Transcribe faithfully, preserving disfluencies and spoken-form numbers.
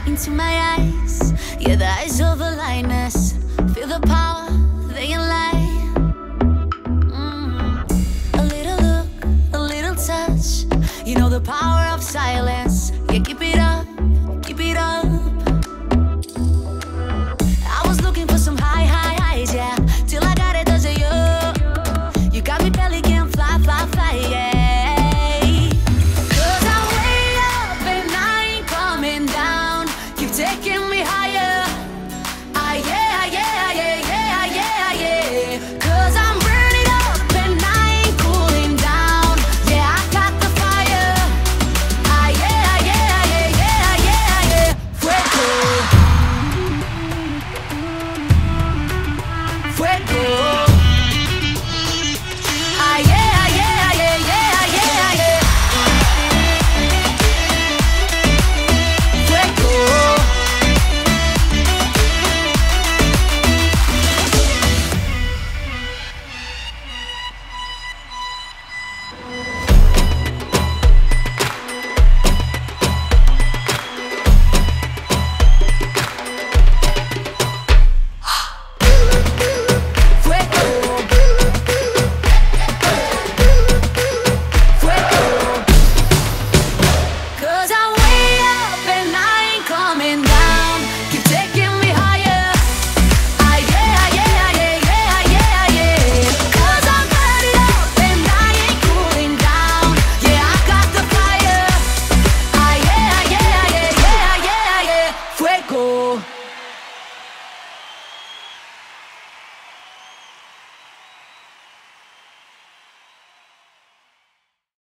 into my eyes. Yeah, the eyes of a lioness. Feel the power, they can lie. Mm. A little look, a little touch. You know the power of silence. Yeah, keep it up.